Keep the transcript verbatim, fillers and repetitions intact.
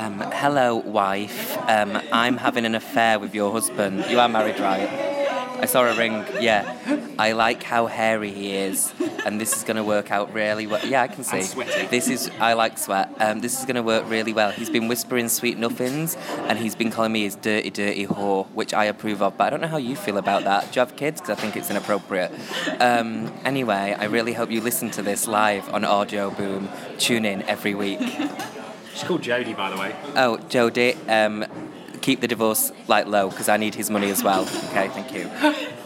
Um, hello, wife. Um, I'm having an affair with your husband. You are married, right? I saw a ring. Yeah. I like how hairy he is, and this is going to work out really well. Yeah, I can see. And sweaty. This is. I like sweat. Um, this is going to work really well. He's been whispering sweet nothings, and he's been calling me his dirty, dirty whore, which I approve of. But I don't know how you feel about that. Do you have kids? Because I think it's inappropriate. Um, anyway, I really hope you listen to this live on Audio Boom. Tune in every week. She's called Jodie, by the way. Oh, Jodie, um, keep the divorce like low because I need his money as well. Okay, thank you.